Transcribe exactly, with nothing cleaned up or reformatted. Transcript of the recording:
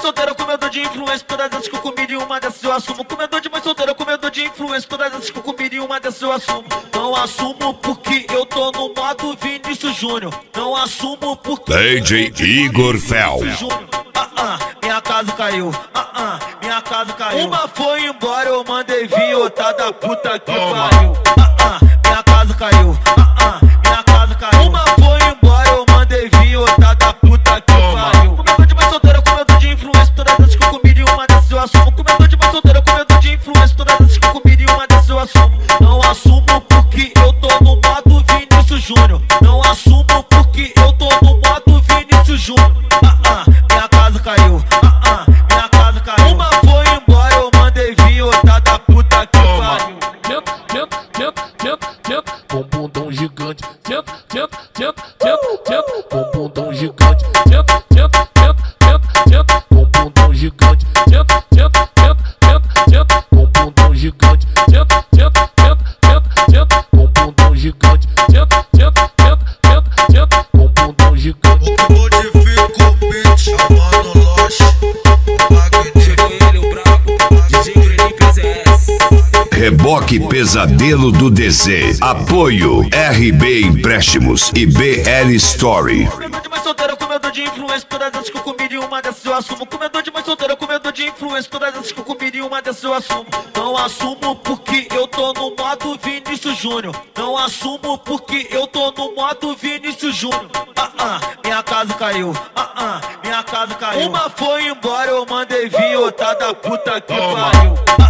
solteira, comedor de influência. Todas essas que eu comi de uma dessas eu assumo. Comedor de mãe solteira, comedor de influência. Todas essas que eu comi de uma dessas eu assumo. Não assumo porque eu tô no modo Vinícius Júnior. Não assumo porque D J Igor Fel. Ah, ah, minha casa caiu. Ah, ah, minha casa caiu. Uma foi embora, eu mandei vir, outra da puta que pariu. Ah, ah, minha casa caiu. Ah, ah, minha casa caiu. Uma foi embora, eu mandei vir, outra da puta que pariu. Comedor de mãe solteira, comedor de influência. Todas essas que eu comi de uma dessas eu assumo. Comedor de mãe solteira, comedor de influência. Todas essas que eu comi de uma dessas eu assumo. Não assumo porque eu tô no modo Vinícius Júnior. Não assumo porque eu tô no modo Vinícius Júnior. Ah, ah, minha casa caiu. Ah, ah, minha casa caiu. Uma foi embora, eu mandei vir, outra da puta que pariu. Tenta, tenta, tenta, tenta, tenta, com um bundão gigante. Tenta, tenta, tenta, tenta, tenta, com um bundão gigante. Tenta, tenta, tenta, tenta, tenta, com um bundão gigante. Tenta, tenta, tenta, tenta, tenta, com um bundão gigante. Tenta, tenta, tenta, tenta, tenta, com um bundão gigante. Tenta, tenta, tenta, tenta, tenta, com um bundão gigante. Modifico o beat, chamando Loche. Reboque Pesadelo do D Z. Apoio R B Empréstimos e B L Story. Comedor de mãe solteira, comedor de influência. Todas essas que eu comi de uma dessas eu assumo. Comedor de mãe solteira, comedor de influência. Todas essas que eu comi de uma dessas eu assumo. Não assumo porque eu tô no modo Vinícius Júnior. Não assumo porque eu tô no modo Vinícius Júnior. Ah, ah, minha casa caiu. Ah, ah, minha casa caiu. Uma foi embora, eu mandei vir, outra da puta que pariu.